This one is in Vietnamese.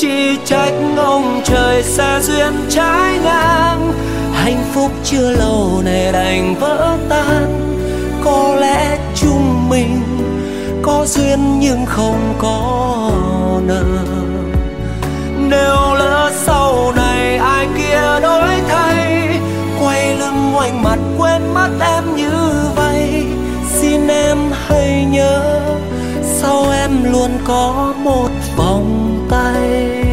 chỉ trách ông trời sẽ duyên trái ngang. Hạnh phúc chưa lâu này đành vỡ tan. Có lẽ chúng mình có duyên nhưng không có nợ. Nếu lỡ sau này ai kia đổi thay, quay lưng ngoảnh mặt quên mất em như vậy, xin em hãy nhớ sau em luôn có một vòng tay.